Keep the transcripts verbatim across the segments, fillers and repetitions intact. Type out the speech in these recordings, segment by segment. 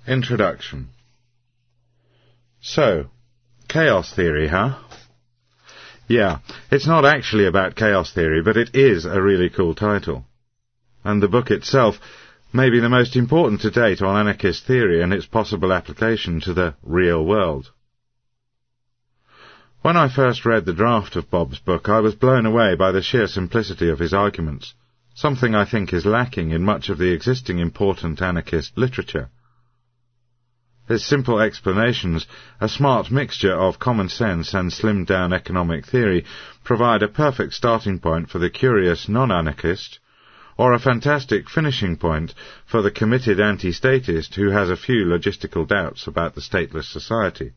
Introduction. So, chaos theory, huh? Yeah, it's not actually about chaos theory, but it is a really cool title. And the book itself may be the most important to date on anarchist theory and its possible application to the real world. When I first read the draft of Bob's book, I was blown away by the sheer simplicity of his arguments, something I think is lacking in much of the existing important anarchist literature. His simple explanations, a smart mixture of common sense and slimmed-down economic theory, provide a perfect starting point for the curious non-anarchist, or a fantastic finishing point for the committed anti-statist who has a few logistical doubts about the stateless society.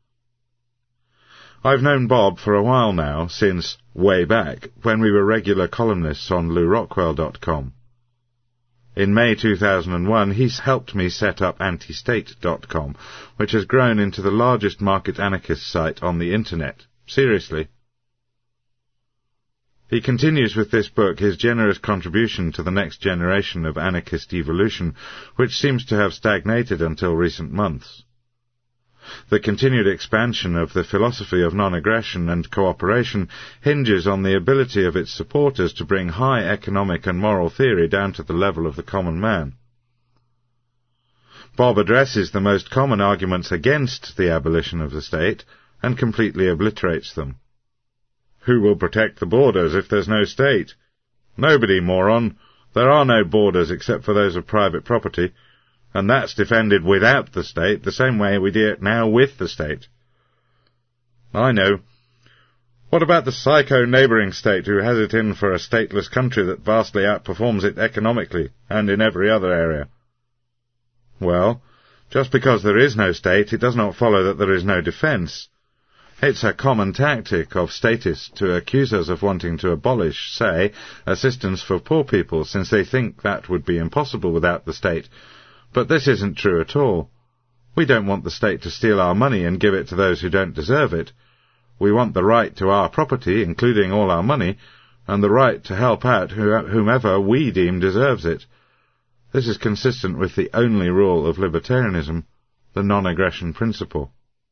I've known Bob for a while now, since way back, when we were regular columnists on Lew Rockwell dot com. In May two thousand one, he's helped me set up anti state dot com, which has grown into the largest market anarchist site on the Internet. Seriously. He continues with this book his generous contribution to the next generation of anarchist evolution, which seems to have stagnated until recent months. The continued expansion of the philosophy of non-aggression and cooperation hinges on the ability of its supporters to bring high economic and moral theory down to the level of the common man. Bob addresses the most common arguments against the abolition of the state and completely obliterates them. Who will protect the borders if there's no state? Nobody, moron. There are no borders except for those of private property. And that's defended without the state, the same way we do it now with the state. I know. What about the psycho neighbouring state who has it in for a stateless country that vastly outperforms it economically and in every other area? Well, just because there is no state, it does not follow that there is no defence. It's a common tactic of statists to accuse us of wanting to abolish, say, assistance for poor people, since they think that would be impossible without the state. But this isn't true at all. We don't want the state to steal our money and give it to those who don't deserve it. We want the right to our property, including all our money, and the right to help out whomever we deem deserves it. This is consistent with the only rule of libertarianism, the non-aggression principle.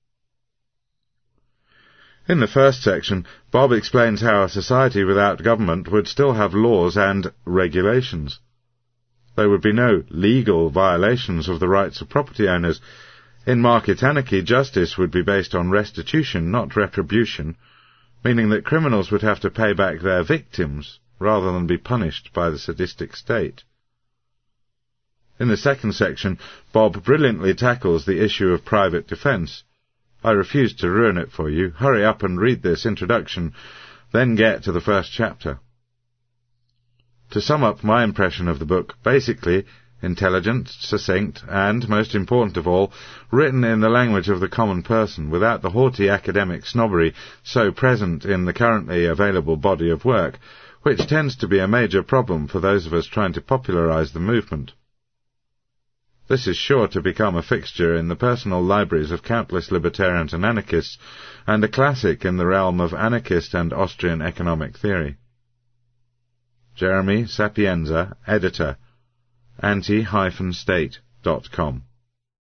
In the first section, Bob explains how a society without government would still have laws and regulations. There would be no legal violations of the rights of property owners. In market anarchy, justice would be based on restitution, not retribution, meaning that criminals would have to pay back their victims rather than be punished by the sadistic state. In the second section, Bob brilliantly tackles the issue of private defence. I refuse to ruin it for you. Hurry up and read this introduction, then get to the first chapter. To sum up my impression of the book, basically, intelligent, succinct, and, most important of all, written in the language of the common person, without the haughty academic snobbery so present in the currently available body of work, which tends to be a major problem for those of us trying to popularize the movement. This is sure to become a fixture in the personal libraries of countless libertarians and anarchists, and a classic in the realm of anarchist and Austrian economic theory. Jeremy Sapienza, Editor, anti dash state dot com